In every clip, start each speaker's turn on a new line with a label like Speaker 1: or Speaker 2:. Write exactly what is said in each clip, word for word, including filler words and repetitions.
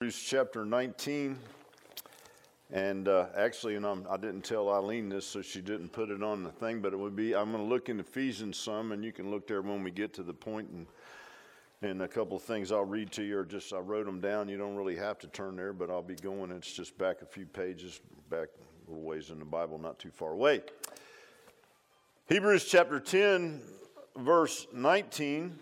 Speaker 1: Hebrews chapter nineteen. And uh, actually, and I'm, I didn't tell Eileen this, so she didn't put it on the thing, but it would be, I'm going to look in Ephesians some, and you can look there when we get to the point, and, and a couple of things I'll read to you, or just I wrote them down. You don't really have to turn there, but I'll be going. It's just back a few pages, back a little ways in the Bible, not too far away. Hebrews chapter ten, verse nineteen.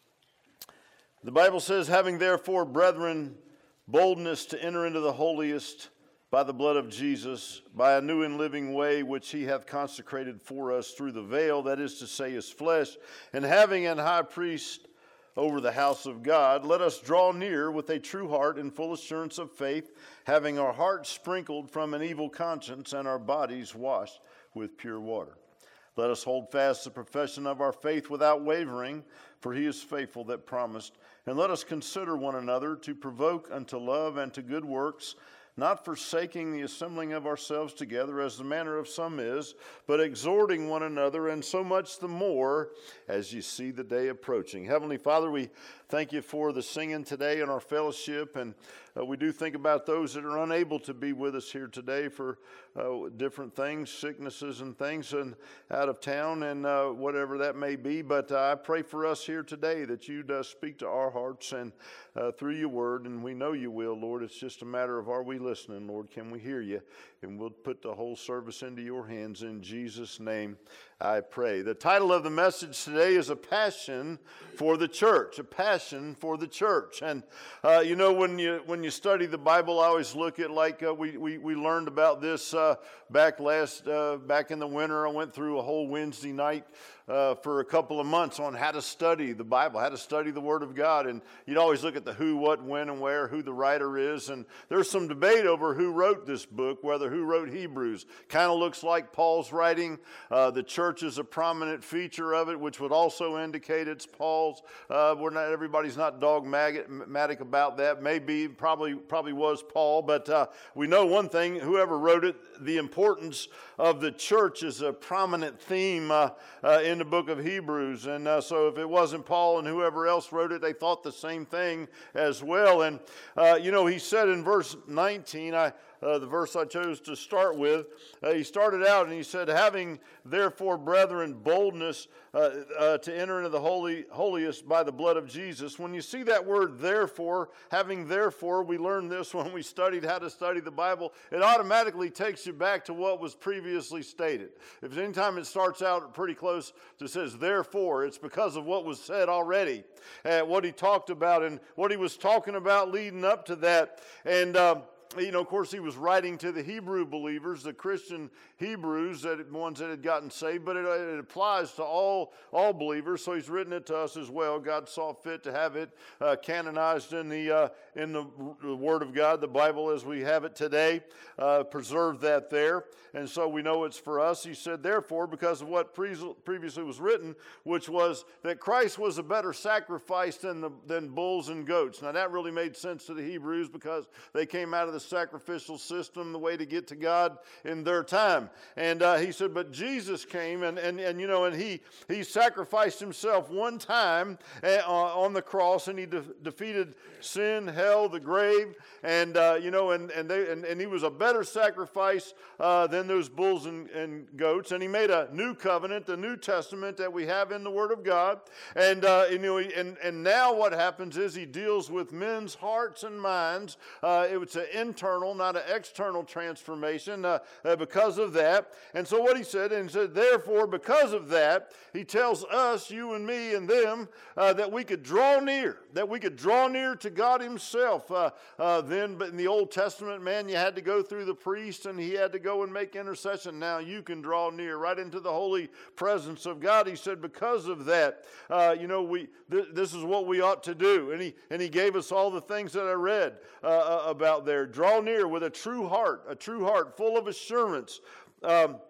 Speaker 1: The Bible says, having therefore, brethren, boldness to enter into the holiest by the blood of Jesus, by a new and living way which he hath consecrated for us through the veil, that is to say, his flesh, and having an high priest over the house of God, let us draw near with a true heart and full assurance of faith, having our hearts sprinkled from an evil conscience and our bodies washed with pure water. Let us hold fast the profession of our faith without wavering, for he is faithful that promised. And let us consider one another to provoke unto love and to good works, not forsaking the assembling of ourselves together as the manner of some is, but exhorting one another, and so much the more as you see the day approaching. Heavenly Father, we thank you for the singing today in our fellowship, and uh, we do think about those that are unable to be with us here today for uh, different things, sicknesses and things, and out of town and uh, whatever that may be. But uh, I pray for us here today that you'd uh, speak to our hearts and uh, through your word, and we know you will, Lord. It's just a matter of are we listening, Lord? Can we hear you? And we'll put the whole service into your hands. In Jesus' name I pray. The title of the message today is A Passion for the Church. A Passion for the Church. And uh, you know, when you when you study the Bible, I always look at, like uh, we, we we learned about this uh, back last uh, back in the winter. I went through a whole Wednesday night uh, for a couple of months on how to study the Bible, how to study the Word of God. And you'd always look at the who, what, when, and where, who the writer is. And there's some debate over who wrote this book, whether who wrote Hebrews. Kind of looks like Paul's writing. Uh, the church is a prominent feature of it, which would also indicate it's Paul's. Uh, we're not everybody's not dogmatic about that. Maybe, probably, probably was Paul, but uh, we know one thing: whoever wrote it, the importance of the church is a prominent theme uh, uh, in the book of Hebrews. And uh, so, if it wasn't Paul and whoever else wrote it, they thought the same thing as well. And uh, you know, he said in verse nineteen, I. Uh, the verse I chose to start with, uh, he started out and he said, having therefore, brethren, boldness uh, uh, to enter into the holy, holiest by the blood of Jesus. When you see that word therefore, having therefore, we learned this when we studied how to study the Bible, it automatically takes you back to what was previously stated. If anytime it starts out pretty close to says therefore, it's because of what was said already, uh, what he talked about and what he was talking about leading up to that. And um, You know, of course, he was writing to the Hebrew believers, the Christian Hebrews, that ones that had gotten saved, but it, it applies to all all believers. So he's written it to us as well. God saw fit to have it uh, canonized in the uh, in the, the Word of God, the Bible as we have it today. Uh, preserved that there, and so we know it's for us. He said, therefore, because of what pre- previously was written, which was that Christ was a better sacrifice than the than bulls and goats. Now that really made sense to the Hebrews because they came out of the sacrificial system, the way to get to God in their time. And uh, he said, but Jesus came and, and, and you know, and he, he sacrificed himself one time uh, on the cross, and he de- defeated sin, hell, the grave, and, uh, you know, and, and, they, and, and he was a better sacrifice uh, than those bulls and, and goats. And he made a new covenant, the New Testament that we have in the Word of God. And, uh, you know, and, and now what happens is he deals with men's hearts and minds. Uh, it was an internal, not an external transformation uh, uh, because of that. And so what he said, and he said, therefore, because of that, he tells us, you and me and them, uh, that we could draw near, that we could draw near to God himself. Uh, uh, then, but in the Old Testament, man, you had to go through the priest, and he had to go and make intercession. Now you can draw near right into the holy presence of God. He said, because of that, uh, you know, we th- this is what we ought to do. And he and he gave us all the things that I read uh, about there. Draw near with a true heart, a true heart full of assurance. Um,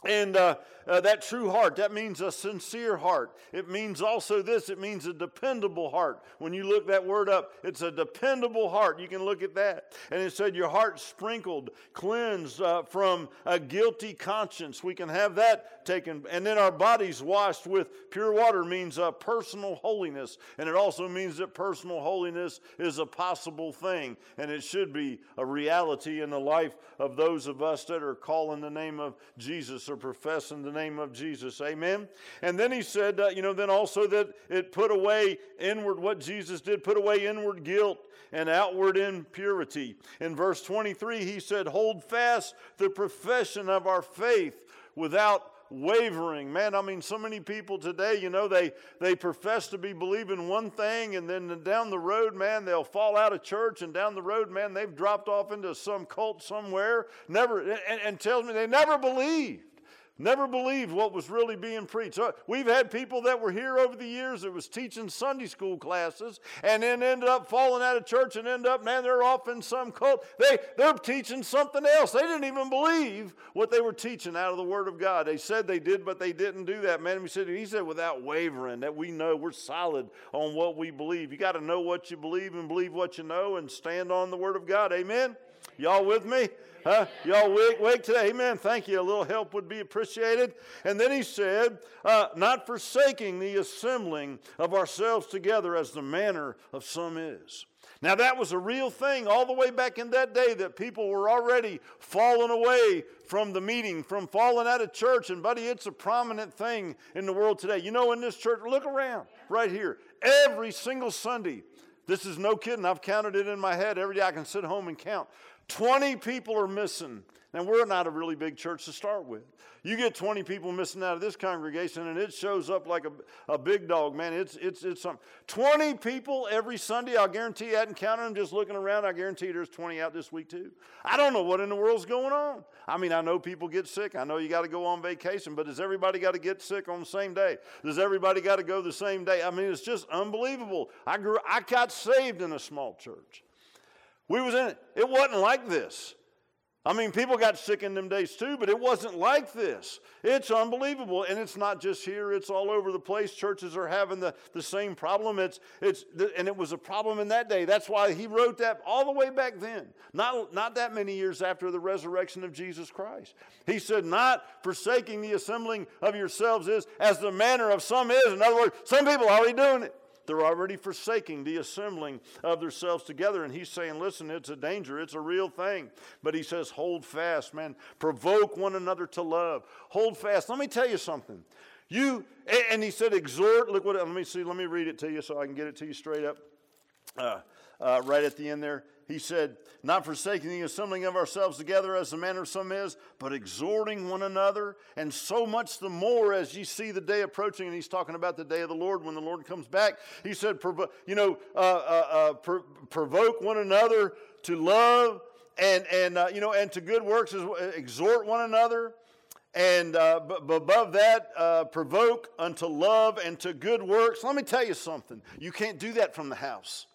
Speaker 1: And uh, uh, that true heart, that means a sincere heart. It means also this, it means a dependable heart. When you look that word up, it's a dependable heart. You can look at that. And it said your heart sprinkled, cleansed uh, from a guilty conscience. We can have that taken. And then our bodies washed with pure water means uh, personal holiness. And it also means that personal holiness is a possible thing. And it should be a reality in the life of those of us that are calling the name of Jesus or professing the name of Jesus. Amen. And then he said, uh, you know, then also that it put away inward, what Jesus did, put away inward guilt and outward impurity. In verse twenty-three, he said, hold fast the profession of our faith without wavering. Man, I mean, so many people today, you know, they, they profess to be believing one thing, and then down the road, man, they'll fall out of church, and down the road, man, they've dropped off into some cult somewhere, never, and, and tells me they never believed. Never believed what was really being preached. We've had people that were here over the years that was teaching Sunday school classes and then ended up falling out of church and end up, man, they're off in some cult. They, they're teaching something else. They didn't even believe what they were teaching out of the Word of God. They said they did, but they didn't do that. Man, he said, he said without wavering, that we know we're solid on what we believe. You got to know what you believe and believe what you know and stand on the Word of God. Amen? Y'all with me? Huh? Y'all wake, wake today? Amen. Thank you. A little help would be appreciated. And then he said, uh, not forsaking the assembling of ourselves together as the manner of some is. Now that was a real thing all the way back in that day, that people were already falling away from the meeting, from falling out of church. And buddy, it's a prominent thing in the world today. You know, in this church, look around right here. Every single Sunday, this is no kidding, I've counted it in my head. Every day I can sit home and count. twenty people are missing. Now, we're not a really big church to start with. You get twenty people missing out of this congregation, and it shows up like a, a big dog, man. It's it's it's something. twenty people every Sunday, I'll guarantee you, I hadn't counted them, just looking around, I guarantee you there's twenty out this week too. I don't know what in the world's going on. I mean, I know people get sick. I know you got to go on vacation, but does everybody got to get sick on the same day? Does everybody got to go the same day? I mean, it's just unbelievable. I grew, I got saved in a small church. We was in it. It wasn't like this. I mean, people got sick in them days too, but it wasn't like this. It's unbelievable. And it's not just here. It's all over the place. Churches are having the, the same problem. It's, it's, and it was a problem in that day. That's why he wrote that all the way back then. Not, not that many years after the resurrection of Jesus Christ. He said, not forsaking the assembling of yourselves is as the manner of some is. In other words, some people are already doing it. They're already forsaking the assembling of themselves together. And he's saying, listen, it's a danger. It's a real thing. But he says, hold fast, man. Provoke one another to love. Hold fast. Let me tell you something. You, and he said, exhort. Look what, let me see, let me read it to you so I can get it to you straight up. Uh, uh, right at the end there. He said, not forsaking the assembling of ourselves together as the manner of some is, but exhorting one another, and so much the more as ye see the day approaching. And he's talking about the day of the Lord when the Lord comes back. He said, you know, uh, uh, uh, pro- provoke one another to love and, and uh, you know, and to good works, is exhort one another. And uh, b- above that, uh, provoke unto love and to good works. Let me tell you something. You can't do that from the house.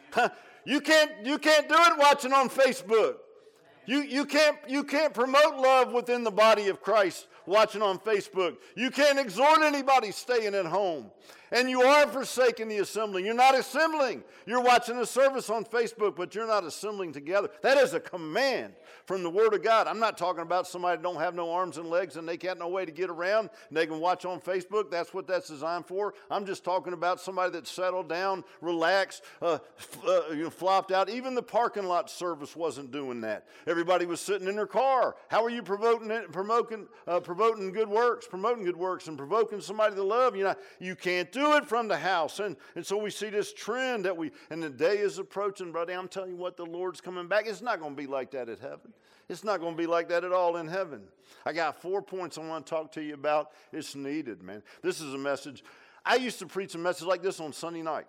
Speaker 1: You can't, you can't do it watching on Facebook. You, you, can't, you can't promote love within the body of Christ watching on Facebook. You can't exhort anybody staying at home. And you are forsaking the assembling. You're not assembling. You're watching a service on Facebook, but you're not assembling together. That is a command from the Word of God. I'm not talking about somebody that don't have no arms and legs and they can't no way to get around and they can watch on Facebook. That's what that's designed for. I'm just talking about somebody that's settled down, relaxed, uh, uh, you know, flopped out. Even the parking lot service wasn't doing that. Everybody was sitting in their car. How are you promoting it, promoting, uh, promoting good works, promoting good works and provoking somebody to love? You know, you can't do it from the house. And, and so we see this trend that we, and the day is approaching, buddy. I'm telling you what, the Lord's coming back. It's not going to be like that at heaven. It's not going to be like that at all in heaven. I got four points I want to talk to you about. It's needed, man. This is a message. I used to preach a message like this on Sunday night.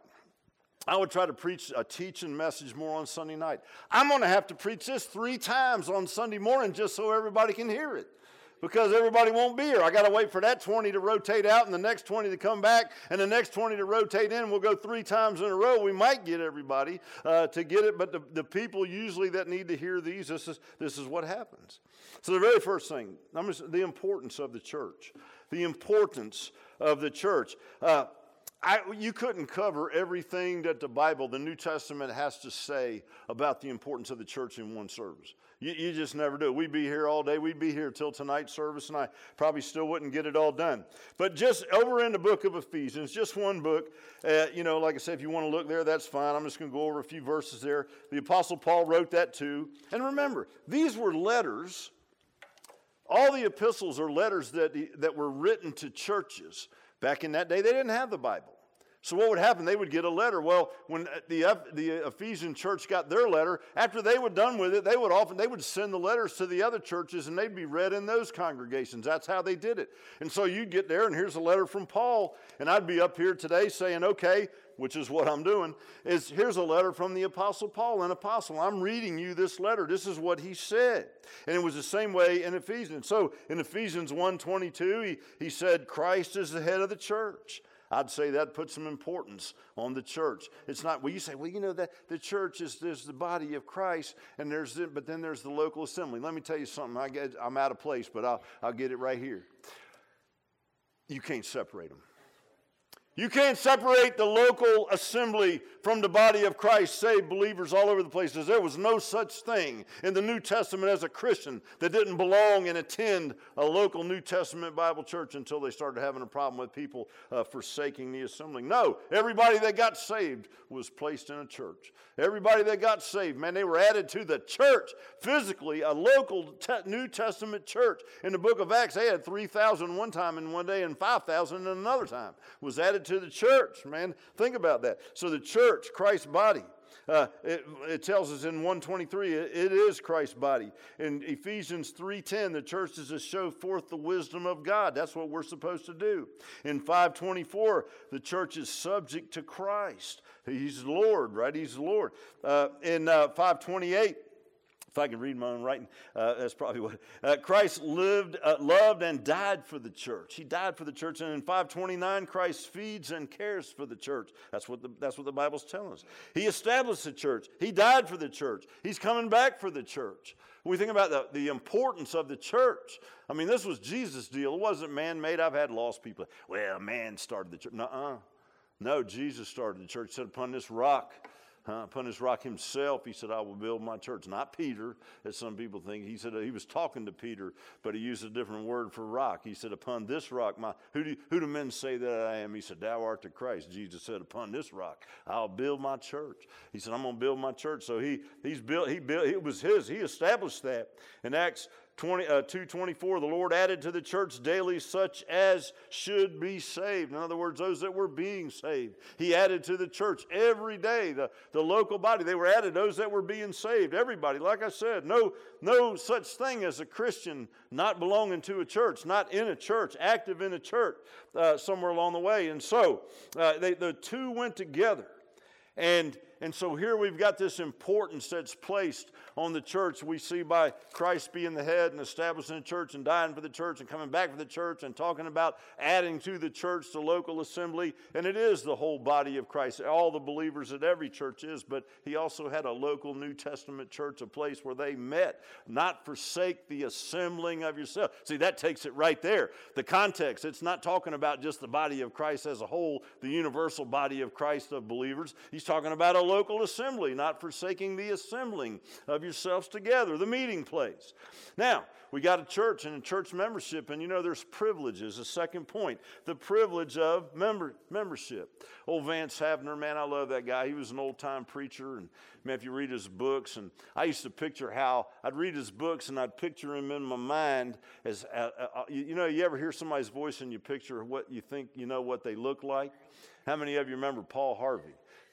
Speaker 1: I would try to preach a teaching message more on Sunday night. I'm going to have to preach this three times on Sunday morning just so everybody can hear it. because everybody won't be here. I got to wait for that twenty to rotate out and the next twenty to come back and the next twenty to rotate in. We'll go three times in a row. We might get everybody uh, to get it, but the, the people usually that need to hear these, this is, this is what happens. So the very first thing, I'm just, the importance of the church. The importance of the church. Uh, I, you couldn't cover everything that the Bible, the New Testament, has to say about the importance of the church in one service. You, you just never do. We'd be here all day. We'd be here till tonight's service, and I probably still wouldn't get it all done. But just over in the book of Ephesians, just one book, uh, you know, like I said, if you want to look there, that's fine. I'm just going to go over a few verses there. The Apostle Paul wrote that too. And remember, these were letters. All the epistles are letters that, that were written to churches. Back in that day, they didn't have the Bible. So what would happen? They would get a letter. Well, when the, the Ephesian church got their letter, after they were done with it, they would often they would send the letters to the other churches, and they'd be read in those congregations. That's how they did it. And so you'd get there, and here's a letter from Paul, and I'd be up here today saying, okay, which is what I'm doing, is here's a letter from the Apostle Paul, an apostle. I'm reading you this letter. This is what he said. And it was the same way in Ephesians. So in Ephesians one twenty-two, he, he said, Christ is the head of the church. I'd say that puts some importance on the church. It's not, well, you say, well, you know, that the church is there's the body of Christ, and there's the, but then there's the local assembly. Let me tell you something. I get, I'm out of place, but I'll, I'll get it right here. You can't separate them. You can't separate the local assembly from the body of Christ, saved believers all over the places. There was no such thing in the New Testament as a Christian that didn't belong and attend a local New Testament Bible church until they started having a problem with people uh, forsaking the assembling. No, everybody that got saved was placed in a church. Everybody that got saved, man, they were added to the church physically, a local te- New Testament church. In the book of Acts, they had three thousand one time in one day and five thousand in another time was added to the church, man. Think about that. So the church, Christ's body, uh, it, it tells us in one twenty-three, it, it is Christ's body. In Ephesians three ten, the church is to show forth the wisdom of God. That's what we're supposed to do. In five twenty-four, the church is subject to Christ. He's Lord, right? He's Lord. Uh, in uh, five twenty-eight, if I can read my own writing, uh, that's probably what. Uh, Christ lived, uh, loved, and died for the church. He died for the church. And in five twenty-nine, Christ feeds and cares for the church. That's what the, that's what the Bible's telling us. He established the church. He died for the church. He's coming back for the church. When we think about the, the importance of the church, I mean, this was Jesus' deal. It wasn't man-made. I've had lost people. Well, man started the church. Nuh-uh. No, Jesus started the church. He said, upon this rock, Uh, upon this rock himself, he said, I will build my church. Not Peter, as some people think. He said he was talking to Peter, but he used a different word for rock. He said, upon this rock, my who do, who do men say that I am? He said, thou art the Christ. Jesus said, upon this rock, I'll build my church. He said, I'm going to build my church. So he he's built, he built, it was his. He established that. In Acts twenty, uh, two twenty-four, the Lord added to the church daily such as should be saved. In other words, those that were being saved. He added to the church every day, the, the local body. They were added, those that were being saved. Everybody, like I said, no, no such thing as a Christian not belonging to a church, not in a church, active in a church uh, somewhere along the way. And so uh, they, the two went together. And And so here we've got this importance that's placed on the church. We see by Christ being the head and establishing the church and dying for the church and coming back for the church and talking about adding to the church the local assembly. And it is the whole body of Christ, all the believers that every church is. But he also had a local New Testament church, a place where they met. Not forsake the assembling of yourself. See, that takes it right there. The context, it's not talking about just the body of Christ as a whole, the universal body of Christ of believers. He's talking about a local assembly, not forsaking the assembling of yourselves together, the meeting place. Now, we got a church and a church membership, and you know there's privileges. The second point, the privilege of member membership. Old Vance Havner, man, I love that guy. He was an old-time preacher, and man, if you read his books, and I used to picture how I'd read his books, and I'd picture him in my mind as, uh, uh, you, you know, you ever hear somebody's voice and you picture what you think, you know, what they look like? How many of you remember Paul Harvey?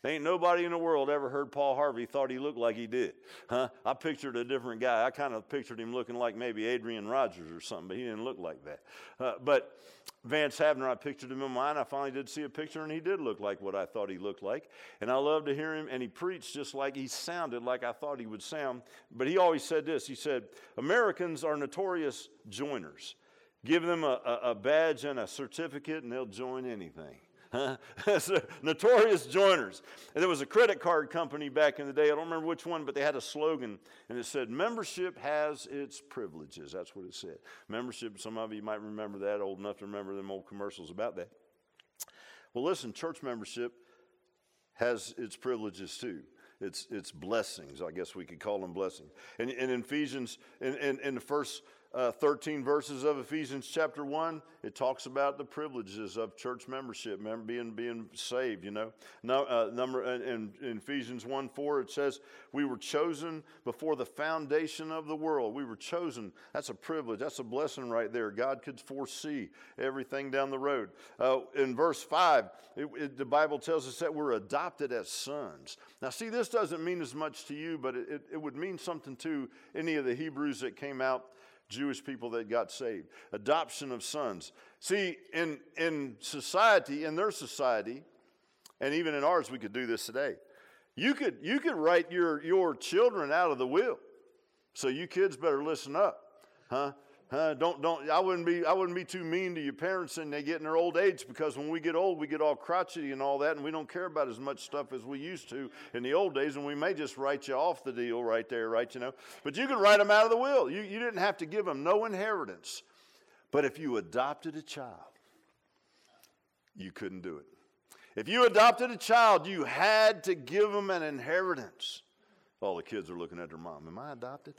Speaker 1: Ain't nobody in the world ever heard Paul Harvey thought he looked like he did. Huh? I pictured a different guy. I kind of pictured him looking like maybe Adrian Rogers or something, but he didn't look like that. Uh, but Vance Havner, I pictured him in mind. I finally did see a picture, and he did look like what I thought he looked like. And I love to hear him, and he preached just like he sounded like I thought he would sound. But he always said this. He said, Americans are notorious joiners. Give them a, a, a badge and a certificate, and they'll join anything. Huh? Notorious joiners. And there was a credit card company back in the day. I don't remember which one, but they had a slogan, and it said, membership has its privileges. That's what it said. Membership, some of you might remember that, old enough to remember them old commercials about that. Well, listen, church membership has its privileges too. It's, it's blessings, I guess we could call them blessings. And, and in Ephesians, in, in, in the first Uh, thirteen verses of Ephesians chapter one, it talks about the privileges of church membership, member being being saved, you know. No, uh, number in, in Ephesians one four, it says, we were chosen before the foundation of the world. We were chosen. That's a privilege. That's a blessing right there. God could foresee everything down the road. Uh, in verse five, it, it, the Bible tells us that we're adopted as sons. Now, see, this doesn't mean as much to you, but it, it, it would mean something to any of the Hebrews that came out, Jewish people that got saved. Adoption of sons. See, in, in society, in their society, and even in ours, we could do this today. You could, you could write your, your children out of the will. So you kids better listen up. Huh? Huh? Don't, don't, I wouldn't be, I wouldn't be too mean to your parents and they get in their old age, because when we get old, we get all crotchety and all that, and we don't care about as much stuff as we used to in the old days, and we may just write you off the deal right there, right, you know. But you could write them out of the will. You, you didn't have to give them no inheritance. But if you adopted a child, you couldn't do it. If you adopted a child, you had to give them an inheritance. All the kids are looking at their mom. Am I adopted?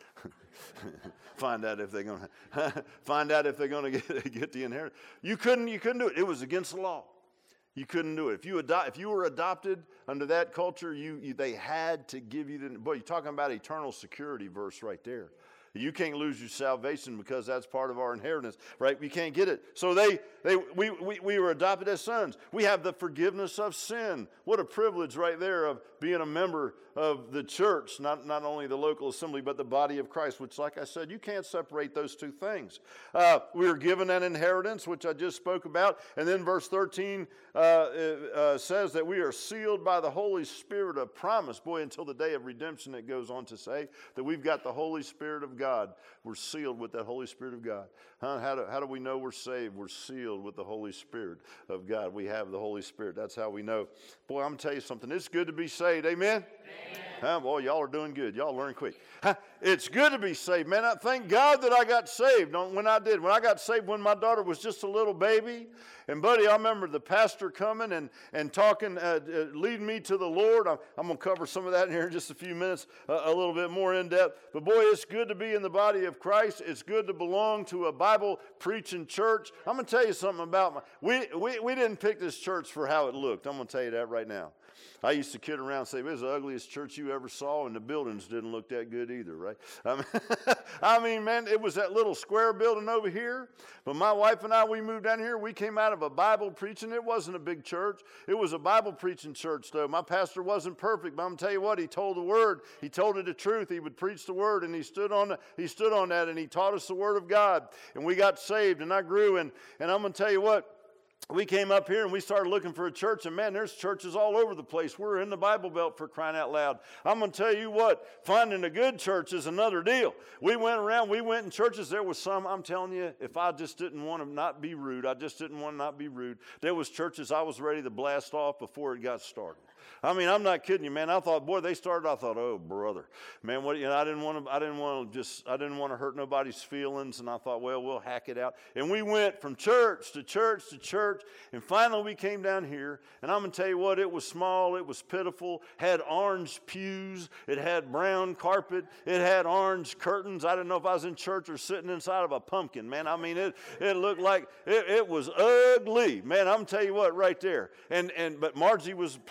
Speaker 1: Find out if they're going to find out if they're going to get, get the inheritance. You couldn't. You couldn't do it. It was against the law. You couldn't do it. If you adopt, if you were adopted under that culture, you, you they had to give you the. Boy, you're talking about eternal security verse right there. You can't lose your salvation because that's part of our inheritance, right? We can't get it. So they, they, we, we, we were adopted as sons. We have the forgiveness of sin. What a privilege right there of being a member of the church, not, not only the local assembly, but the body of Christ, which, like I said, you can't separate those two things. Uh, we were given an inheritance, which I just spoke about. And then verse thirteen uh, uh, says that we are sealed by the Holy Spirit of promise. Boy, until the day of redemption, it goes on to say that we've got the Holy Spirit of God. God. We're sealed with that Holy Spirit of God. Huh? How do, how do we know we're saved? We're sealed with the Holy Spirit of God. We have the Holy Spirit. That's how we know. Boy, I'm going to tell you something. It's good to be saved. Amen? Amen. Huh? Boy, y'all are doing good. Y'all learn quick. Huh? It's good to be saved, man. I thank God that I got saved when I did. When I got saved when my daughter was just a little baby. And, buddy, I remember the pastor coming and, and talking, uh, uh, leading me to the Lord. I'm, I'm going to cover some of that in here in just a few minutes, uh, a little bit more in depth. But, boy, it's good to be in the body of Christ. It's good to belong to a Bible-preaching church. I'm going to tell you something about my, we, we, we didn't pick this church for how it looked. I'm going to tell you that right now. I used to kid around and say, it was the ugliest church you ever saw, and the buildings didn't look that good either, right? I mean, I mean, man, it was that little square building over here. But my wife and I, we moved down here. We came out of a Bible preaching. It wasn't a big church. It was a Bible preaching church, though. My pastor wasn't perfect, but I'm going to tell you what, he told the word. He told it the truth. He would preach the word, and he stood on the, he stood on that, and he taught us the word of God. And we got saved, and I grew. And, and I'm going to tell you what, we came up here and we started looking for a church, and man, there's churches all over the place. We're in the Bible Belt, for crying out loud. I'm going to tell you what, finding a good church is another deal. We went around, we went in churches. There was some, I'm telling you, if I just didn't want to not be rude, I just didn't want to not be rude. There was churches I was ready to blast off before it got started. I mean, I'm not kidding you, man. I thought, boy, they started. I thought, oh, brother, man, what? You know, I didn't want to. I didn't want to just. I didn't want to hurt nobody's feelings. And I thought, well, we'll hack it out. And we went from church to church to church, and finally we came down here. And I'm gonna tell you what, it was small. It was pitiful. Had orange pews. It had brown carpet. It had orange curtains. I didn't know if I was in church or sitting inside of a pumpkin, man. I mean, it. It looked like it, it was ugly, man. I'm gonna tell you what, right there. And and but Margie was playing the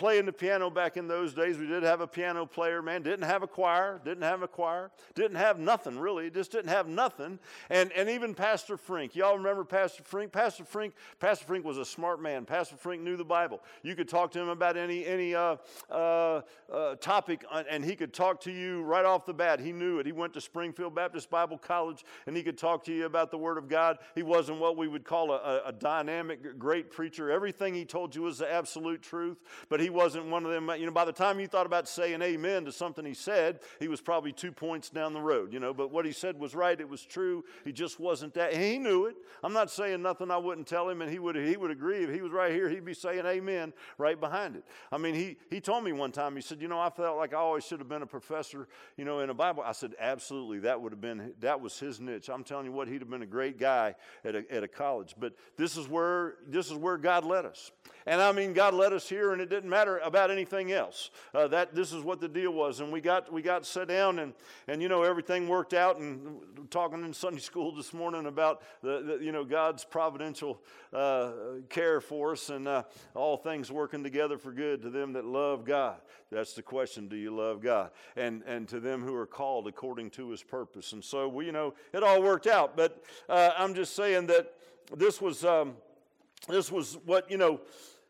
Speaker 1: piano back in those days. We did have a piano player, man. Didn't have a choir. Didn't have a choir. Didn't have nothing, really. Just didn't have nothing. And and even Pastor Frink. Y'all remember Pastor Frink? Pastor Frink, Pastor Frink was a smart man. Pastor Frink knew the Bible. You could talk to him about any, any uh, uh, uh, topic, and he could talk to you right off the bat. He knew it. He went to Springfield Baptist Bible College, and he could talk to you about the Word of God. He wasn't what we would call a, a dynamic, great preacher. Everything he told you was the absolute truth, but he wasn't one of them. You know, by the time you thought about saying amen to something he said, he was probably two points down the road, you know, but what he said was right. It was true. He just wasn't that. And he knew it. I'm not saying nothing I wouldn't tell him, and he would he would agree. If he was right here, he'd be saying amen right behind it. I mean, he he told me one time, he said, you know, I felt like I always should have been a professor, you know, in a Bible. I said, absolutely, that would have been, that was his niche. I'm telling you what, he'd have been a great guy at a, at a college. But this is where, this is where God led us. And I mean, God led us here, and it didn't matter about anything else. Uh, that this is what the deal was. And we got we got set down, and and you know, everything worked out. And talking in Sunday school this morning about the, the you know God's providential uh, care for us, and uh, all things working together for good to them that love God. That's the question: do you love God? And and to them who are called according to His purpose. And so we, you know, it all worked out. But uh, I'm just saying that this was um, this was what you know.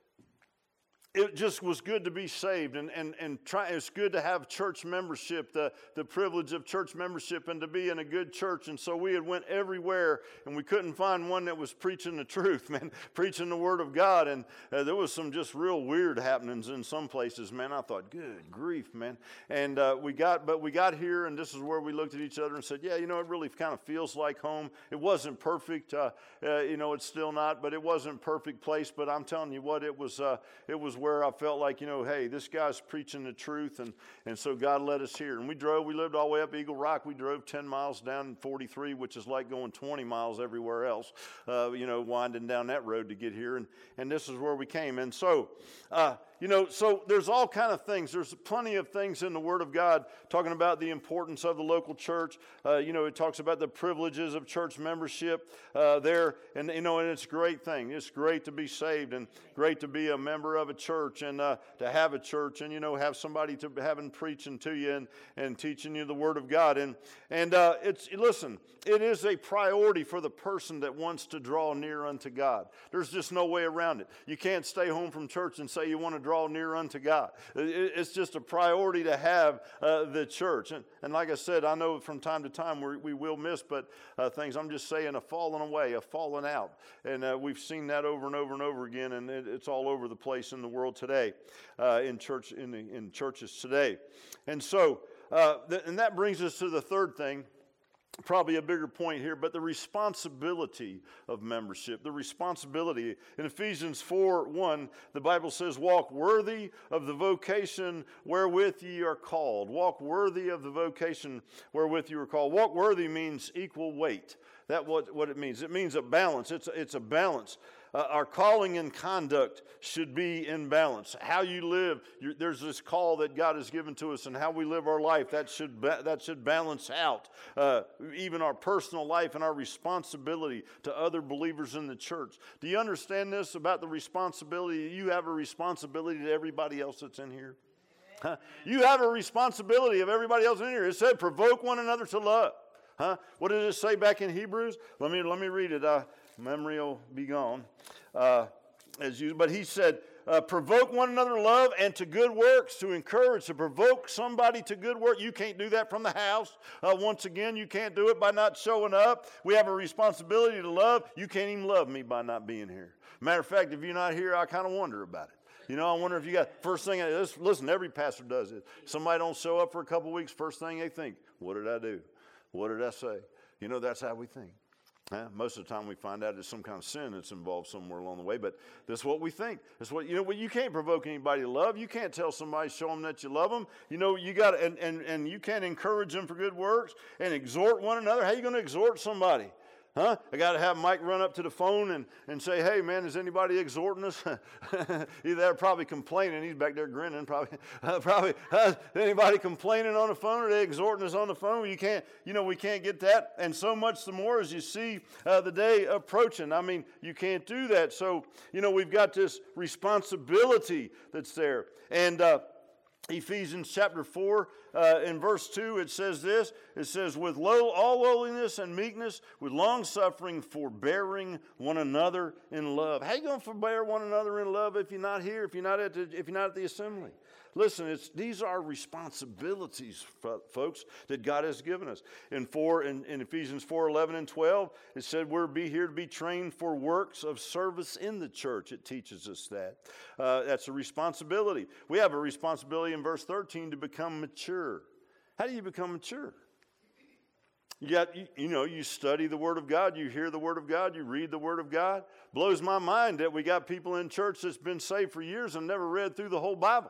Speaker 1: It just was good to be saved, and, and, and try, it's good to have church membership, the, the privilege of church membership, and to be in a good church. And so we had went everywhere, and we couldn't find one that was preaching the truth, man, preaching the Word of God. And uh, there was some just real weird happenings in some places, man. I thought, good grief, man. And uh, we got, but we got here, and this is where we looked at each other and said, yeah, you know, it really kind of feels like home. It wasn't perfect, uh, uh, you know, it's still not, but it wasn't a perfect place. But I'm telling you what, it was, uh, it was where I felt like, you know, hey, this guy's preaching the truth, and, and so God led us here. And we drove, we lived all the way up Eagle Rock. We drove ten miles down forty-three, which is like going twenty miles everywhere else, uh, you know, winding down that road to get here. And, and this is where we came. And so, uh, you know, so there's all kind of things. There's plenty of things in the Word of God talking about the importance of the local church. Uh, you know, it talks about the privileges of church membership uh, there. And, you know, and it's a great thing. It's great to be saved and great to be a member of a church and uh, to have a church and, you know, have somebody to having preaching to you and, and teaching you the Word of God. And, and uh, it's, listen, it is a priority for the person that wants to draw near unto God. There's just no way around it. You can't stay home from church and say you want to draw near unto God. It's just a priority to have uh, the church. And, and like I said, I know from time to time we we will miss but uh, things. I'm just saying a falling away, a falling out. And uh, we've seen that over and over and over again, and it, it's all over the place in the world today, uh, in church in, the, in churches today. And so, uh, th- and that brings us to the third thing. Probably a bigger point here, but the responsibility of membership. The responsibility. In Ephesians four one, the Bible says, walk worthy of the vocation wherewith ye are called. Walk worthy of the vocation wherewith you are called. Walk worthy means equal weight. That's what, what it means. It means a balance. It's a, it's a balance. Uh, our calling and conduct should be in balance. How you live, there's this call that God has given to us, and how we live our life, that should ba- that should balance out uh, even our personal life and our responsibility to other believers in the church. Do you understand this about the responsibility? You have a responsibility to everybody else that's in here. Huh? You have a responsibility of everybody else in here. It said, provoke one another to love. Huh? What did it say back in Hebrews? Let me let me read it. Uh, memory will be gone. Uh, as you, but he said, uh, provoke one another to love and to good works, to encourage, to provoke somebody to good work. You can't do that from the house. Uh, once again, you can't do it by not showing up. We have a responsibility to love. You can't even love me by not being here. Matter of fact, if you're not here, I kind of wonder about it. You know, I wonder if you got, first thing, listen, every pastor does it. Somebody don't show up for a couple weeks, first thing they think, what did I do? What did I say? You know, that's how we think. Huh? Most of the time we find out there's some kind of sin that's involved somewhere along the way, but that's what we think. That's what, you know, well, you can't provoke anybody to love. You can't tell somebody, show them that you love them. You know, you got to, and, and, and you can't encourage them for good works and exhort one another. How are you going to exhort somebody? Huh? I got to have Mike run up to the phone and, and say, hey, man, is anybody exhorting us? Either they're probably complaining. He's back there grinning. Probably, uh, probably uh, anybody complaining on the phone, or they exhorting us on the phone? You can't, you know, we can't get that. And so much the more as you see uh, the day approaching. I mean, you can't do that. So, you know, we've got this responsibility that's there. And uh, Ephesians chapter four, uh, in verse two, it says this. It says, with low, all lowliness and meekness, with long-suffering, forbearing one another in love. How are you going to forbear one another in love if you're not here, if you're not at the, if you're not at the assembly? Listen, it's, these are responsibilities, folks, that God has given us. In four, in, in Ephesians four, eleven and twelve, it said we're be here to be trained for works of service in the church. It teaches us that. Uh, that's a responsibility. We have a responsibility in verse thirteen to become mature. How do you become mature? You got, you, you know, you study the Word of God, you hear the Word of God, you read the Word of God. Blows my mind that we got people in church that's been saved for years and never read through the whole Bible.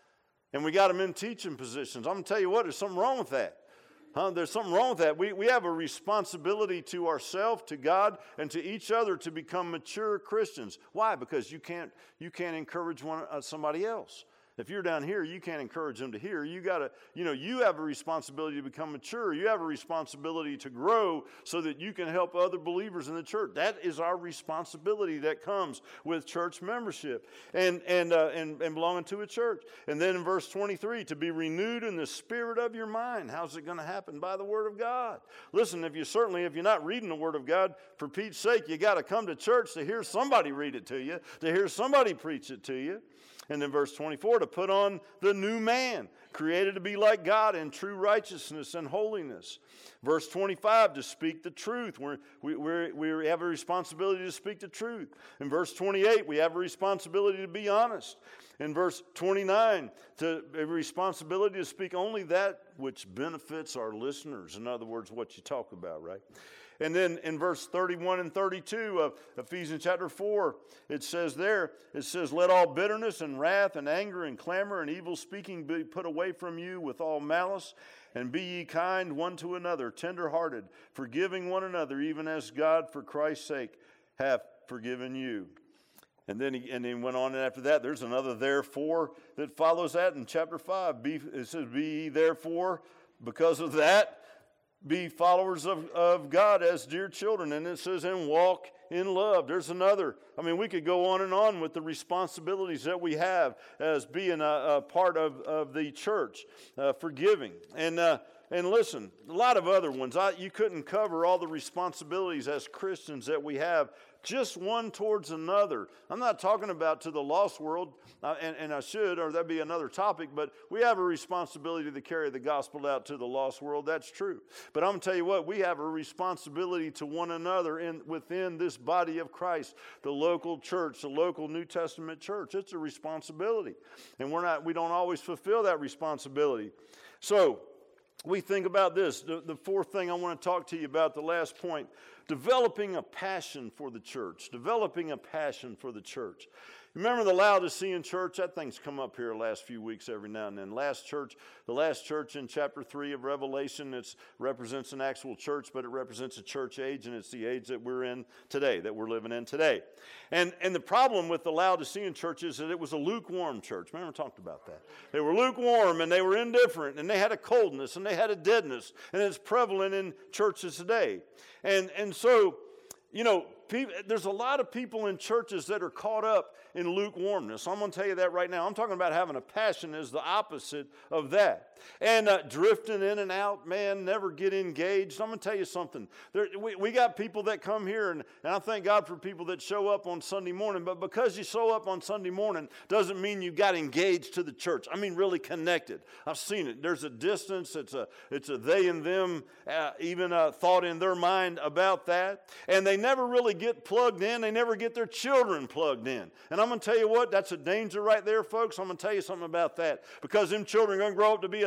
Speaker 1: And we got them in teaching positions. I'm going to tell you what, there's something wrong with that. Huh? There's something wrong with that. We, we have a responsibility to ourselves, to God, and to each other to become mature Christians. Why? Because you can't, you can't encourage one, uh, somebody else. If you're down here, you can't encourage them to hear. You got to, you know, you have a responsibility to become mature. You have a responsibility to grow so that you can help other believers in the church. That is our responsibility that comes with church membership and and uh, and, and belonging to a church. And then in verse twenty-three, to be renewed in the spirit of your mind. How's it going to happen? By the Word of God. Listen, if you certainly, if you're not reading the Word of God, for Pete's sake, you got to come to church to hear somebody read it to you, to hear somebody preach it to you. And then verse twenty-four, to put on the new man, created to be like God in true righteousness and holiness. Verse twenty-five, to speak the truth. We're, we, we're, we have a responsibility to speak the truth. In verse twenty-eight, we have a responsibility to be honest. In verse twenty-nine, to a responsibility to speak only that which benefits our listeners. In other words, what you talk about, right? And then in verse thirty-one and thirty-two of Ephesians chapter four, it says there, it says, let all bitterness and wrath and anger and clamor and evil speaking be put away from you with all malice, and be ye kind one to another, tenderhearted, forgiving one another, even as God for Christ's sake hath forgiven you. And then he and then went on, and after that, there's another therefore that follows that in chapter five. Be, it says, be ye therefore, because of that, be followers of, of God as dear children. And it says, and walk in love. There's another. I mean, we could go on and on with the responsibilities that we have as being a, a part of, of the church, uh, forgiving. And uh, and listen, a lot of other ones. I, you couldn't cover all the responsibilities as Christians that we have, just one towards another. I'm not talking about to the lost world, uh, and, and I should, or that'd be another topic, but we have a responsibility to carry the gospel out to the lost world. That's true. But I'm going to tell you what, we have a responsibility to one another in within this body of Christ, the local church, the local New Testament church. It's a responsibility. And we're not, we don't always fulfill that responsibility. So, we think about this. The, the fourth thing I want to talk to you about, the last point, developing a passion for the church. Developing a passion for the church. Remember the Laodicean church? That thing's come up here the last few weeks every now and then. Last church, the last church in chapter three of Revelation, it represents an actual church, but it represents a church age, and it's the age that we're in today, that we're living in today. And, and the problem with the Laodicean church is that it was a lukewarm church. Remember, I talked about that. They were lukewarm, and they were indifferent, and they had a coldness, and they had a deadness, and it's prevalent in churches today. And, and so, you know, people, there's a lot of people in churches that are caught up in lukewarmness. I'm going to tell you that right now. I'm talking about having a passion is the opposite of that. And uh, drifting in and out, man, never get engaged. I'm going to tell you something. There, we, we got people that come here, and, and I thank God for people that show up on Sunday morning, but because you show up on Sunday morning doesn't mean you got engaged to the church. I mean really connected. I've seen it. There's a distance. It's a, it's a they and them, uh, even a thought in their mind about that. And they never really get plugged in. They never get their children plugged in. And I'm going to tell you what, that's a danger right there, folks. I'm going to tell you something about that. Because them children are going to grow up to be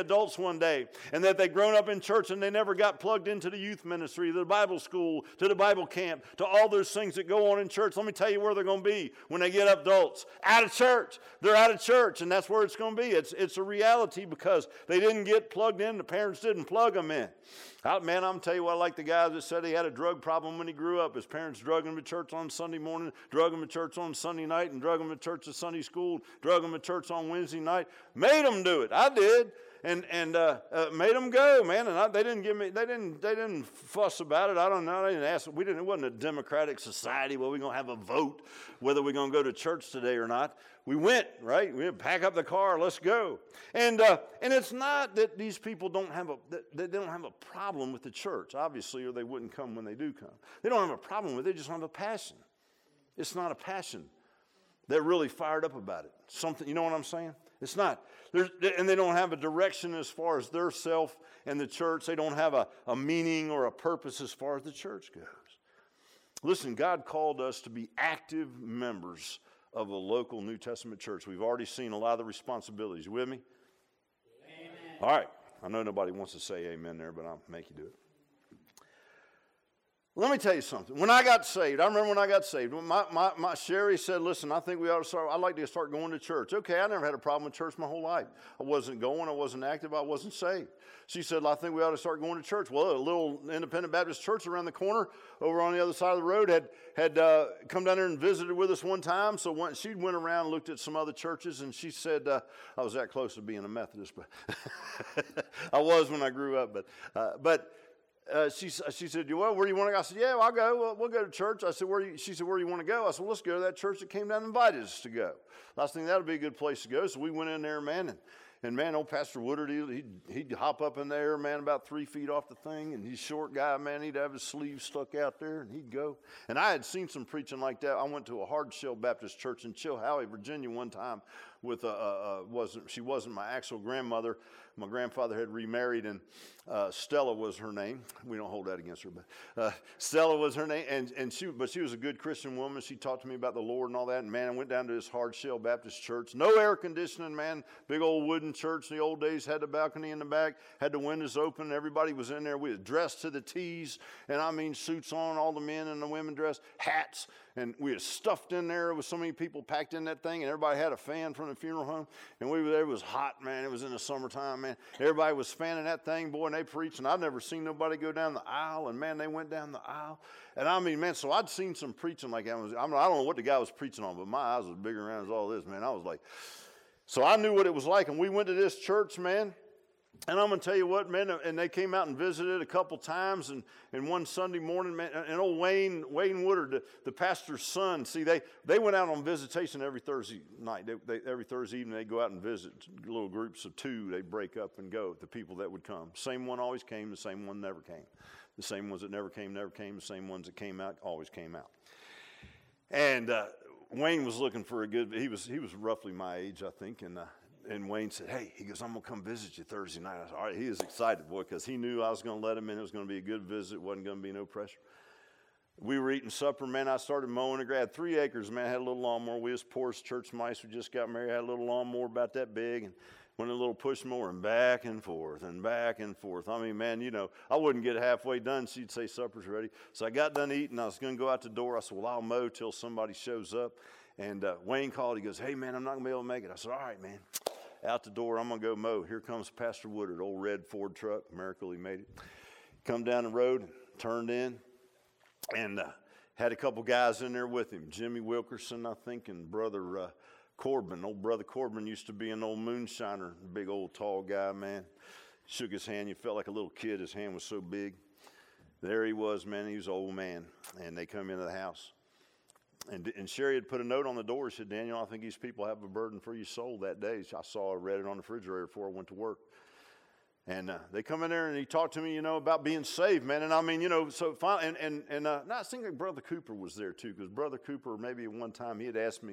Speaker 1: adults one day, and that they've grown up in church and they never got plugged into the youth ministry, the Bible school, to the Bible camp, to all those things that go on in church. Let me tell you where they're going to be when they get adults. Out of church. They're out of church, and that's where it's going to be. It's, it's a reality because they didn't get plugged in. The parents didn't plug them in. I, man, I'm tell you what, I like the guy that said he had a drug problem when he grew up. His parents drug him to church on Sunday morning, drug him to church on Sunday night, and drug him to church at Sunday school, drug him to church on Wednesday night. Made him do it. I did. And and uh, uh, made them go, man. And I, they didn't give me, they didn't, they didn't fuss about it. I don't know. They didn't ask. We didn't. It wasn't a democratic society where we're gonna have a vote whether we're gonna go to church today or not. We went, right. We pack up the car. Let's go. And uh, and it's not that these people don't have a that they don't have a problem with the church, obviously, or they wouldn't come when they do come. They don't have a problem with it. They just don't have a passion. It's not a passion. They're really fired up about it. Something, you know what I'm saying? It's not. There's, and they don't have a direction as far as their self and the church. They don't have a, a meaning or a purpose as far as the church goes. Listen, God called us to be active members of a local New Testament church. We've already seen a lot of the responsibilities. You with me?
Speaker 2: Amen.
Speaker 1: All right. I know nobody wants to say amen there, but I'll make you do it. Let me tell you something. When I got saved, I remember when I got saved, when my, my, my Sherry said, listen, I think we ought to start, I'd like to start going to church. Okay, I never had a problem with church my whole life. I wasn't going, I wasn't active, I wasn't saved. She said, I think we ought to start going to church. Well, a little independent Baptist church around the corner over on the other side of the road had, had uh, come down there and visited with us one time. So when she went around and looked at some other churches, and she said, uh, I was that close to being a Methodist, but I was when I grew up. But, uh, but Uh, she, she said, well, where do you want to go? I said, yeah, well, I'll go. We'll, we'll go to church. I said, where do you, she said, where do you want to go? I said, well, let's go to that church that came down and invited us to go. I think that would be a good place to go. So we went in there, man, and, and man, old Pastor Woodard, he'd, he'd hop up in there, man, about three feet off the thing, and he's a short guy, man. He'd have his sleeves stuck out there, and he'd go. And I had seen some preaching like that. I went to a Hard Shell Baptist church in Chilhowie, Virginia one time with a, a, a wasn't she wasn't my actual grandmother. My grandfather had remarried, and uh, Stella was her name. We don't hold that against her, but uh, Stella was her name, and and she, but she was a good Christian woman. She talked to me about the Lord and all that. And man, I went down to this Hard Shell Baptist church. No air conditioning, man. Big old wooden church in the old days. Had the balcony in the back. Had the windows open. Everybody was in there. We were dressed to the T's, and I mean suits on. All the men and the women dressed, hats, and we were stuffed in there with so many people packed in that thing, and everybody had a fan from the funeral home. And we were there. It was hot, man. It was in the summertime, man. Everybody was fanning that thing, boy, and they preached, and I've never seen nobody go down the aisle, and man, they went down the aisle. And I mean, man, so I'd seen some preaching like that. I, was, I, mean, I don't know what the guy was preaching on, but my eyes was bigger around as all this, man. I was like, so I knew what it was like, and we went to this church, man. And I'm going to tell you what, man, and they came out and visited a couple times, and, and one Sunday morning, man, and old Wayne Wayne Woodard, the, the pastor's son, see, they, they went out on visitation every Thursday night. They, they, every Thursday evening, they'd go out and visit little groups of two. They'd break up and go, the people that would come. Same one always came, the same one never came. The same ones that never came, never came. The same ones that came out, always came out. And uh, Wayne was looking for a good, he was, he was roughly my age, I think, and uh, And Wayne said, hey, he goes, I'm going to come visit you Thursday night. I said, all right, he was excited, boy, because he knew I was going to let him in. It was going to be a good visit. It wasn't going to be no pressure. We were eating supper, man. I started mowing the grass. I had three acres, man. I had a little lawnmower. We was poor as church mice. We just got married. I had a little lawnmower about that big, and went a little push mower and back and forth and back and forth. I mean, man, you know, I wouldn't get halfway done. She'd say supper's ready. So I got done eating. I was going to go out the door. I said, well, I'll mow till somebody shows up. And uh, Wayne called. He goes, hey, man, I'm not going to be able to make it. I said, all right, man. Out the door, I'm going to go mow. Here comes Pastor Woodard, old red Ford truck. Miracle he made it. Come down the road, and turned in, and uh, had a couple guys in there with him. Jimmy Wilkerson, I think, and Brother uh, Corbin. Old Brother Corbin used to be an old moonshiner, big old tall guy, man. Shook his hand. You felt like a little kid. His hand was so big. There he was, man. He was an old man. And they come into the house. And, and Sherry had put a note on the door. She said, Daniel, I think these people have a burden for your soul that day. I saw, I read it on the refrigerator before I went to work. And uh, they come in there and he talked to me, you know, about being saved, man. And I mean, you know, so finally, and, and, and uh, I think Brother Cooper was there too, because Brother Cooper, maybe at one time, he had asked me,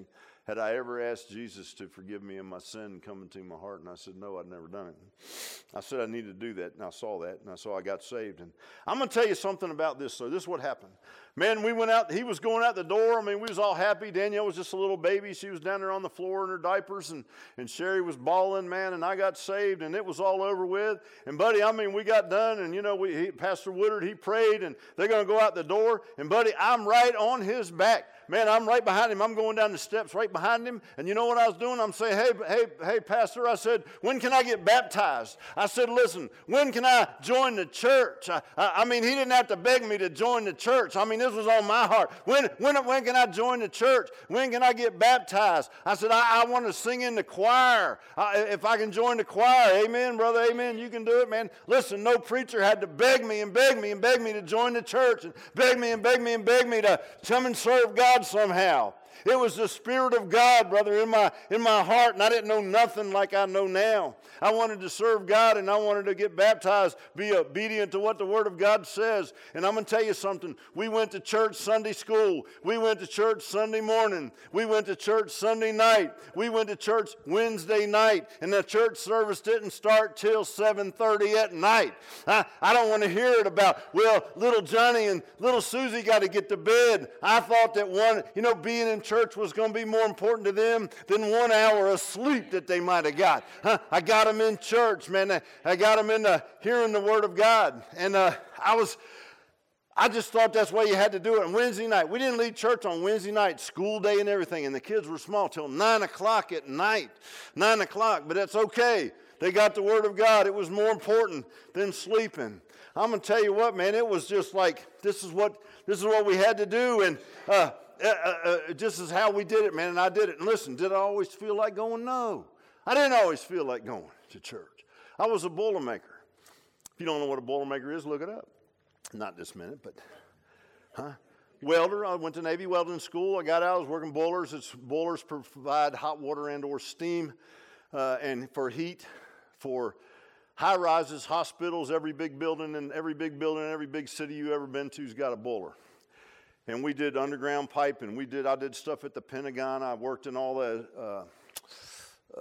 Speaker 1: had I ever asked Jesus to forgive me of my sin coming to my heart? And I said, no, I'd never done it. I said I needed to do that, and I saw that, and I saw I got saved. And I'm going to tell you something about this, so this is what happened. Man, we went out, he was going out the door. I mean, we was all happy. Danielle was just a little baby. She was down there on the floor in her diapers, and, and Sherry was bawling, man, and I got saved, and it was all over with. And, buddy, I mean, we got done, and, you know, we, he, Pastor Woodard, he prayed, and they're going to go out the door. And, buddy, I'm right on his back. Man, I'm right behind him. I'm going down the steps right behind him. And you know what I was doing? I'm saying, hey, hey, hey, Pastor, I said, when can I get baptized? I said, listen, when can I join the church? I, I, I mean, he didn't have to beg me to join the church. I mean, this was on my heart. When, when, when can I join the church? When can I get baptized? I said, I, I want to sing in the choir. I, if I can join the choir, amen, brother, amen, you can do it, man. Listen, no preacher had to beg me and beg me and beg me to join the church and beg me and beg me and beg me to come and serve God somehow. It was the Spirit of God, brother, in my in my heart, and I didn't know nothing like I know now. I wanted to serve God, and I wanted to get baptized, be obedient to what the Word of God says. And I'm going to tell you something. We went to church Sunday school. We went to church Sunday morning. We went to church Sunday night. We went to church Wednesday night, and the church service didn't start till seven thirty at night. I, I don't want to hear it about, well, little Johnny and little Susie got to get to bed. I thought that one, you know, being in church was going to be more important to them than one hour of sleep that they might have got. Huh? I got them in church, man. I got them into hearing the Word of God. And uh, I was, I just thought that's why you had to do it on Wednesday night. We didn't leave church on Wednesday night, school day and everything, and the kids were small till nine o'clock at night. nine o'clock, but that's okay. They got the Word of God. It was more important than sleeping. I'm going to tell you what, man, it was just like, this is what, this is what we had to do. And, uh, Uh, uh, just as how we did it, man, and I did it. And listen, did I always feel like going? No. I didn't always feel like going to church. I was a Boilermaker. If you don't know what a Boilermaker is, look it up. Not this minute, but, huh? Welder. I went to Navy welding school. I got out. I was working boilers. It's, boilers provide hot water and or steam uh, and for heat for high rises, hospitals. Every big building and every big building in every big city you ever been to's got a boiler. And we did underground pipe, and we did, I did stuff at the Pentagon. I worked in all the, uh, uh,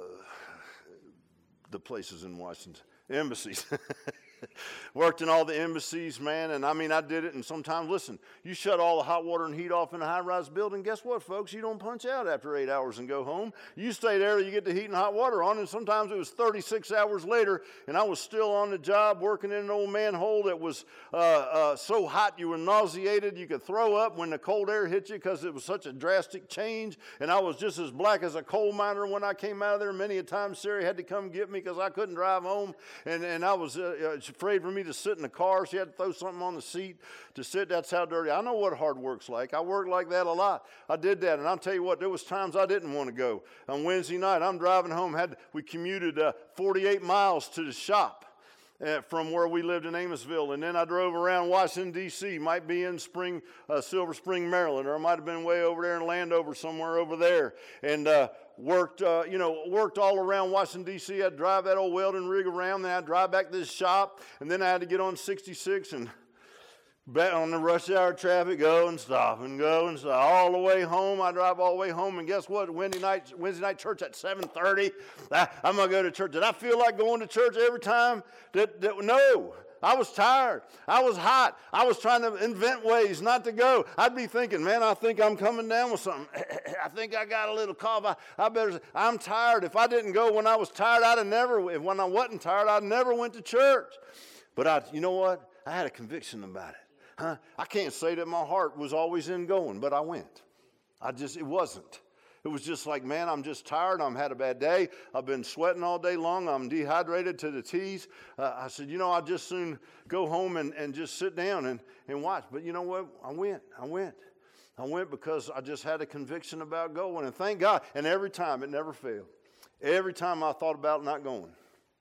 Speaker 1: the places in Washington, embassies. Worked in all the embassies, man, and I mean, I did it, and sometimes, listen, you shut all the hot water and heat off in a high-rise building, guess what, folks? You don't punch out after eight hours and go home. You stay there, you get the heat and hot water on, and sometimes it was thirty-six hours later, and I was still on the job working in an old manhole that was uh, uh, so hot you were nauseated, you could throw up when the cold air hit you because it was such a drastic change, and I was just as black as a coal miner when I came out of there. Many a time, Sherry had to come get me because I couldn't drive home, and, and I was uh, afraid for me to sit in the car. She had to throw something on the seat to sit. That's how dirty. I know what hard work's like. I worked like that a lot. I did that, and I'll tell you what, there was times I didn't want to go. On Wednesday night, I'm driving home. Had we commuted uh, forty-eight miles to the shop uh, from where we lived in Amosville, and then I drove around Washington, D C Might be in Spring, uh, Silver Spring, Maryland, or I might have been way over there in Landover, somewhere over there, and uh, worked, uh, you know, worked all around Washington, D C I'd drive that old welding rig around, then I'd drive back to this shop, and then I had to get on sixty-six and back on the rush hour traffic, go and stop and go and stop. All the way home, I drive all the way home, and guess what? Wednesday night, Wednesday night church at seven thirty. I, I'm going to go to church. Did I feel like going to church every time? That, that, no. I was tired. I was hot. I was trying to invent ways not to go. I'd be thinking, man, I think I'm coming down with something. I think I got a little cough. I, I better, I'm tired. If I didn't go when I was tired, I'd have never, when I wasn't tired, I never went to church. But I, you know what? I had a conviction about it. Huh? I can't say that my heart was always in going, but I went. I just, it wasn't. It was just like, man, I'm just tired. I've had a bad day. I've been sweating all day long. I'm dehydrated to the T's. Uh, I said, you know, I'll just soon go home and, and just sit down and, and watch. But you know what? I went. I went. I went because I just had a conviction about going. And thank God. And every time, it never failed. Every time I thought about not going,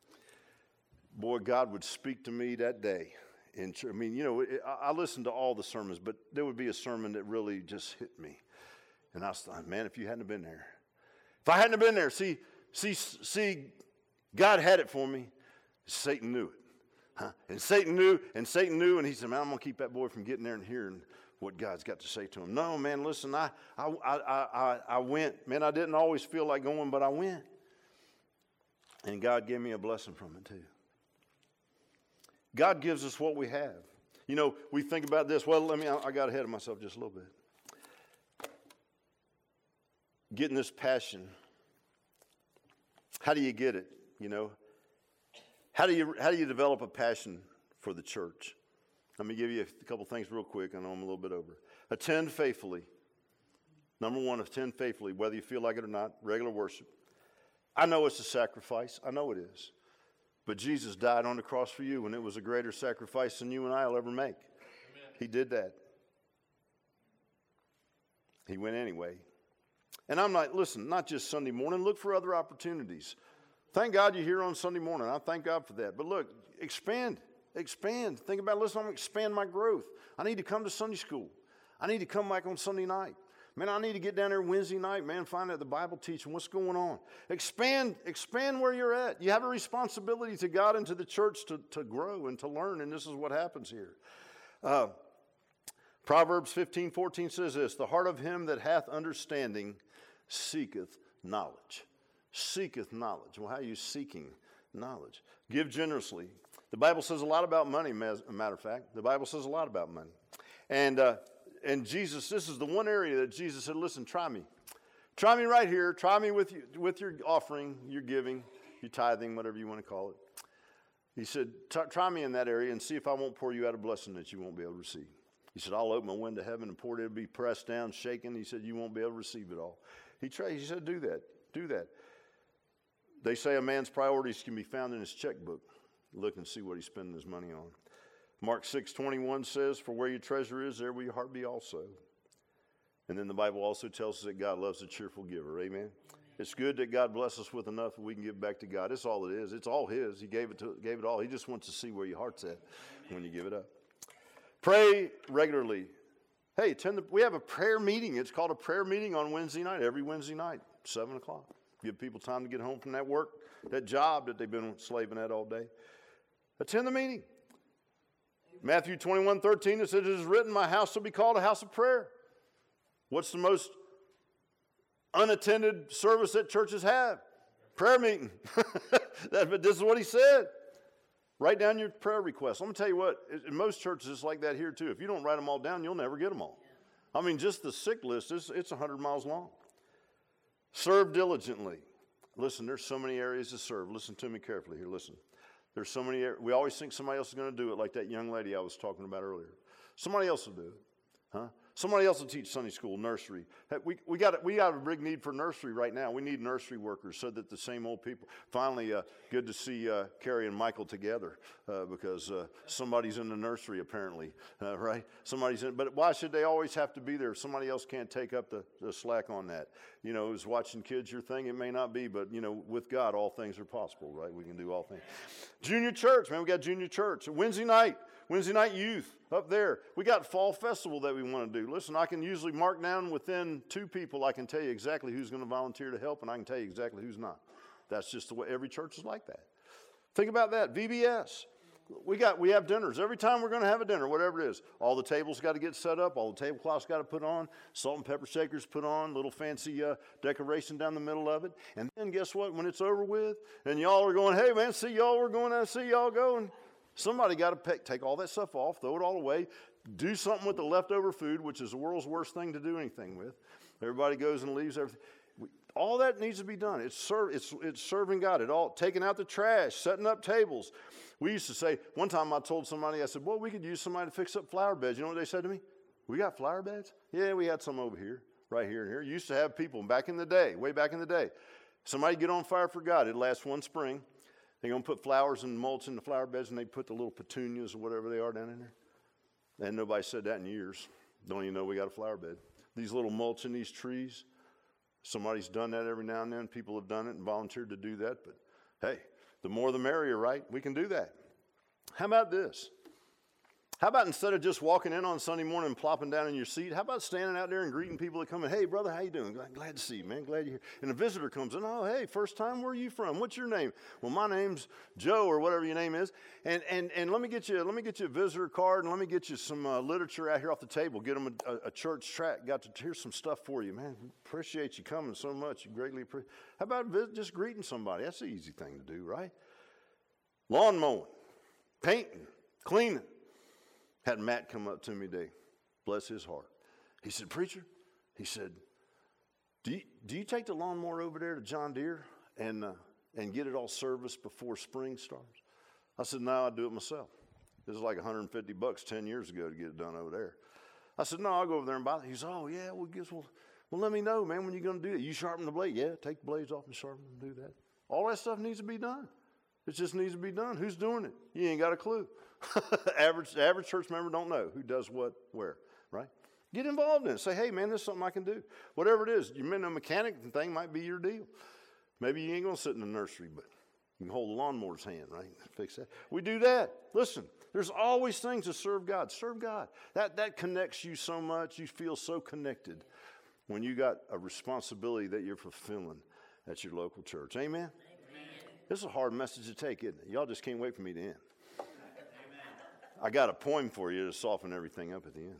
Speaker 1: boy, God would speak to me that day. In church. I mean, you know, it, I listened to all the sermons, but there would be a sermon that really just hit me. And I was like, man, if you hadn't been there. If I hadn't been there, see, see, see, God had it for me. Satan knew it. Huh? And Satan knew, and Satan knew, and he said, man, I'm going to keep that boy from getting there and hearing what God's got to say to them. No, man, listen, I, I, I, I, I went. Man, I didn't always feel like going, but I went. And God gave me a blessing from it too. God gives us what we have. You know, we think about this. Well, let me, I, I got ahead of myself just a little bit. Getting this passion. How do you get it? You know, how do you, how do you develop a passion for the church? Let me give you a couple things real quick. I know I'm a little bit over. Attend faithfully. Number one, attend faithfully, whether you feel like it or not, regular worship. I know it's a sacrifice. I know it is. But Jesus died on the cross for you, and it was a greater sacrifice than you and I will ever make. Amen. He did that. He went anyway. And I'm like, listen, not just Sunday morning. Look for other opportunities. Thank God you're here on Sunday morning. I thank God for that. But look, expand. Expand. Think about, listen, I'm going to expand my growth. I need to come to Sunday school. I need to come back on Sunday night. Man, I need to get down there Wednesday night, man, find out the Bible teaching, what's going on. Expand, expand where you're at. You have a responsibility to God and to the church to, to grow and to learn, and this is what happens here. Uh, Proverbs fifteen fourteen says this, the heart of him that hath understanding seeketh knowledge. Seeketh knowledge. Well, how are you seeking knowledge? Give generously. The Bible says a lot about money, as a matter of fact. The Bible says a lot about money. And uh, and Jesus, this is the one area that Jesus said, listen, try me. Try me right here. Try me with, you, with your offering, your giving, your tithing, whatever you want to call it. He said, try me in that area and see if I won't pour you out a blessing that you won't be able to receive. He said, I'll open my window to heaven and pour it. It'll be pressed down, shaken. He said, you won't be able to receive it all. He tried. He said, do that. Do that. They say a man's priorities can be found in his checkbook. Look and see what he's spending his money on. Mark six twenty-one says, for where your treasure is, there will your heart be also. And then the Bible also tells us that God loves a cheerful giver. Amen? Amen. It's good that God bless us with enough that we can give back to God. That's all it is. It's all his. He gave it to, gave it all. He just wants to see where your heart's at when you give it up. Pray regularly. Hey, attend the, we have a prayer meeting. It's called a prayer meeting on Wednesday night, every Wednesday night, seven o'clock. Give people time to get home from that work, that job that they've been slaving at all day. Attend the meeting. Matthew twenty-one thirteen, it says, it is written, my house shall be called a house of prayer. What's the most unattended service that churches have? Prayer meeting. that, this is what he said. Write down your prayer requests. Let me tell you what, in most churches it's like that here too. If you don't write them all down, you'll never get them all. I mean, just the sick list, it's, it's one hundred miles long. Serve diligently. Listen, there's so many areas to serve. Listen to me carefully here. Listen. There's so many, we always think somebody else is going to do it, like that young lady I was talking about earlier. Somebody else will do it. Huh? Somebody else will teach Sunday school, nursery. Hey, we, we, got, we got a big need for nursery right now. We need nursery workers so that the same old people. Finally, uh, good to see uh, Carrie and Michael together uh, because uh, somebody's in the nursery apparently, uh, right? Somebody's in, but why should they always have to be there? Somebody else can't take up the, the slack on that. You know, is watching kids your thing? It may not be, but, you know, with God, all things are possible, right? We can do all things. Junior church, man, we got junior church. Wednesday night. Wednesday night youth up there. We got fall festival that we want to do. Listen, I can usually mark down within two people. I can tell you exactly who's going to volunteer to help, and I can tell you exactly who's not. That's just the way every church is like that. Think about that. V B S. We got we have dinners. Every time we're going to have a dinner, whatever it is, all the tables got to get set up. All the tablecloths got to put on. Salt and pepper shakers put on. Little fancy uh, decoration down the middle of it. And then guess what? When it's over with, and y'all are going, hey, man, see y'all. We're going to see y'all go. And somebody got to pick, take all that stuff off, throw it all away, do something with the leftover food, which is the world's worst thing to do anything with. Everybody goes and leaves everything. We, all that needs to be done. It's, serve, it's, it's serving God. It all taking out the trash, setting up tables. We used to say, one time I told somebody, I said, well, we could use somebody to fix up flower beds. You know what they said to me? We got flower beds? Yeah, we had some over here, right here and here. Used to have people back in the day, way back in the day. Somebody get on fire for God. It'd last one spring. They're going to put flowers and mulch in the flower beds, and they put the little petunias or whatever they are down in there. And nobody said that in years. Don't even know we got a flower bed. These little mulch in these trees, somebody's done that every now and then. People have done it and volunteered to do that. But, hey, the more the merrier, right? We can do that. How about this? How about instead of just walking in on Sunday morning and plopping down in your seat, how about standing out there and greeting people that come in? Hey, brother, how you doing? Glad, glad to see you, man. Glad you're here. And a visitor comes in. Oh, hey, first time, where are you from? What's your name? Well, my name's Joe, or whatever your name is. And and and let me get you let me get you a visitor card, and let me get you some uh, literature out here off the table. Get them a, a, a church tract. Got to here's some stuff for you, man. Appreciate you coming so much. You greatly appreciate. How about visit, just greeting somebody? That's the easy thing to do, right? Lawn mowing, painting, cleaning. Had Matt come up to me today, bless his heart. He said, preacher, he said, do you, do you take the lawnmower over there to John Deere and uh, and get it all serviced before spring starts? I said, no, I do it myself. This is like one hundred fifty bucks ten years ago to get it done over there. I said, no, I'll go over there and buy it. He said, oh, yeah, well, guess well, well, let me know, man, when you're going to do it. You sharpen the blade? Yeah, take the blades off and sharpen them and do that. All that stuff needs to be done. It just needs to be done. Who's doing it? You ain't got a clue. average average church member don't know who does what, where, right? Get involved in it. Say, hey, man, this is something I can do. Whatever it is, you mean a mechanic thing might be your deal. Maybe you ain't going to sit in the nursery, but you can hold the lawnmower's hand, right? Fix that. We do that. Listen, there's always things to serve God. Serve God. That, that connects you so much. You feel so connected when you got a responsibility that you're fulfilling at your local church. Amen? This is a hard message to take, isn't it? Y'all just can't wait for me to end. I got a poem for you to soften everything up at the end.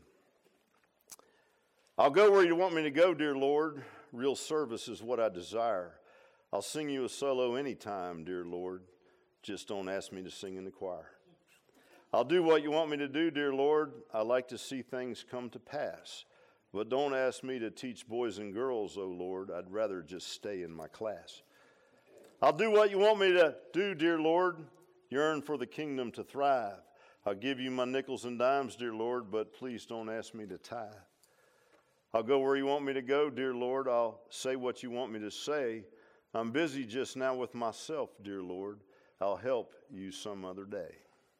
Speaker 1: I'll go where you want me to go, dear Lord. Real service is what I desire. I'll sing you a solo anytime, dear Lord. Just don't ask me to sing in the choir. I'll do what you want me to do, dear Lord. I like to see things come to pass. But don't ask me to teach boys and girls, oh Lord. I'd rather just stay in my class. I'll do what you want me to do, dear Lord. Yearn for the kingdom to thrive. I'll give you my nickels and dimes, dear Lord, but please don't ask me to tithe. I'll go where you want me to go, dear Lord. I'll say what you want me to say. I'm busy just now with myself, dear Lord. I'll help you some other day.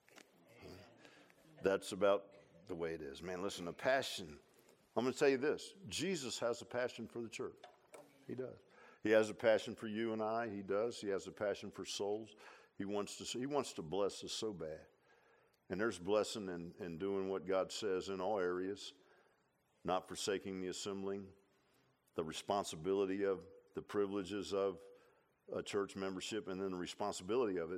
Speaker 1: That's about the way it is. Man, listen, a passion. I'm going to tell you this. Jesus has a passion for the church. He does. He has a passion for you and I. He does. He has a passion for souls. He wants to, he wants to bless us so bad. And there's blessing in, in doing what God says in all areas, not forsaking the assembling, the responsibility of the privileges of a church membership, and then the responsibility of it.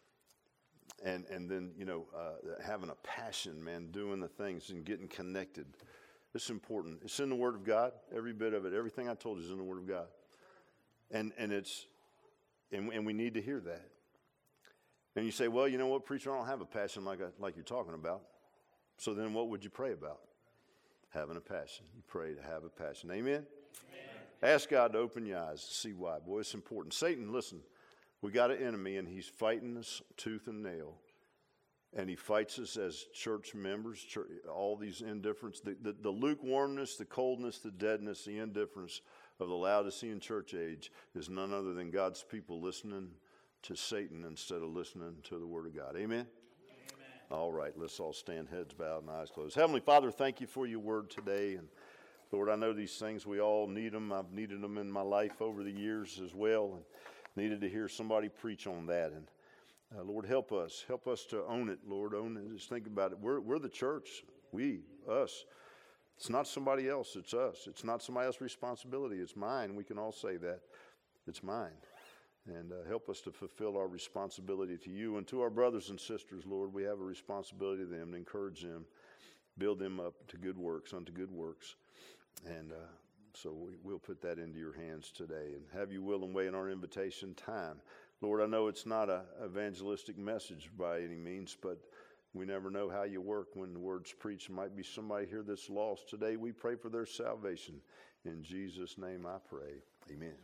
Speaker 1: And and then, you know, uh, having a passion, man, doing the things and getting connected. It's important. It's in the Word of God, every bit of it. Everything I told you is in the Word of God. And and it's, and, and we need to hear that. And you say, well, you know what, preacher, I don't have a passion like I, like you're talking about. So then what would you pray about? Having a passion. You pray to have a passion. Amen? Amen. Ask God to open your eyes to see why. Boy, it's important. Satan, listen, we got an enemy, and he's fighting us tooth and nail. And he fights us as church members, church, all these indifference, the, the, the lukewarmness, the coldness, the deadness, the indifference of the Laodicean church age is none other than God's people listening to Satan instead of listening to the Word of God. Amen? Amen? All right, let's all stand, heads bowed and eyes closed. Heavenly Father, thank you for your Word today. And Lord, I know these things, we all need them. I've needed them in my life over the years as well, and needed to hear somebody preach on that. And uh, Lord, help us. Help us to own it, Lord. Own it. Just think about it. We're, we're the church. We, us. It's not somebody else. It's us. It's not somebody else's responsibility. It's mine. We can all say that. It's mine. And uh, help us to fulfill our responsibility to you and to our brothers and sisters, Lord. We have a responsibility to them, to encourage them, build them up to good works, unto good works. And uh, so we, we'll put that into your hands today and have you will and way in our invitation time. Lord, I know it's not an evangelistic message by any means, but we never know how you work when the word's preached. There might be somebody here that's lost today. We pray for their salvation. In Jesus' name I pray. Amen.